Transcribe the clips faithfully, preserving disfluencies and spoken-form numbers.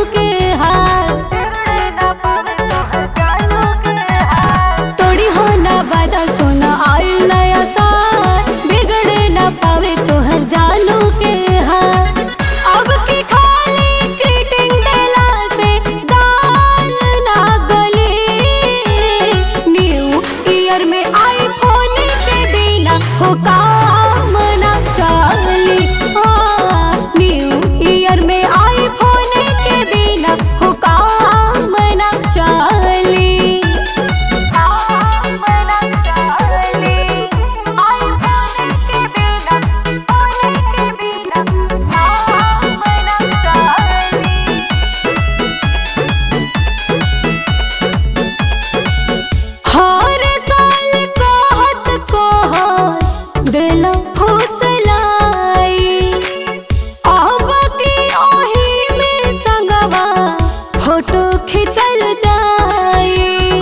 के हाल। तोड़ी हो ना वादा सोना आइल नया साल, बिगड़े ना पावे तोहर जानू के हाल। अब की खाली ग्रीटिंग देला से गाल ना गली। न्यू ईयर में आईफोन के बिना हो काम ना चली। हाँ, न्यू ईयर में आईफोन के बिना हो काम ना चली। काम ना चली। आईफोन के बिना, फोन के बिना काम ना चली। हर साल कहत कहत दिल फुसलाई। अब की ओही में संगवा फोटो खिंचल जाई।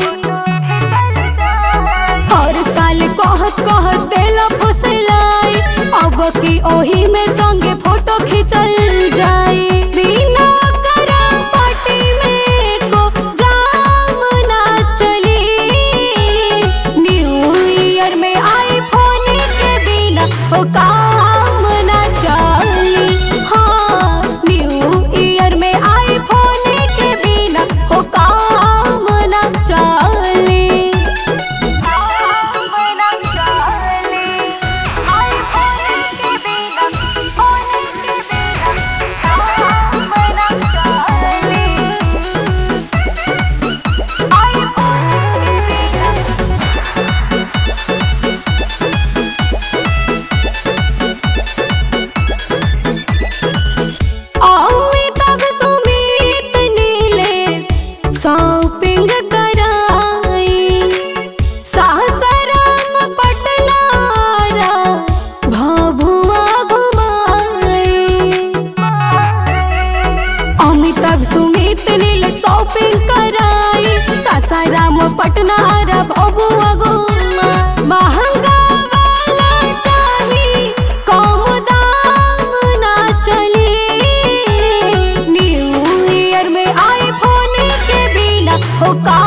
हर साल कहत कहत दिल फुसलाई। अब की ओही में संगे फोटो खिंचल जाई। बिना करा पार्टी में को जाम ना चली। न्यू ईयर में आईफोन के बिना हो काम ना चली। हाँ, न्यू ईयर में आईफोन के बिना हो काम ना चली। काम ना चली। आईफोन के बिना, फोन के बिना काम ना चली। आईफोन के बिना। अमिताभ सुमित नीलेश शॉपिंग कराई। सासाराम पटना भभुआ घुमाई। अमिताभ सुमित नीलेश शॉपिंग कराई। सासाराम पटना भभुआ घुमाई। महंगा वाला चाही, कम दाम ना चली। न्यू ईयर में आईफोन के बिना हो का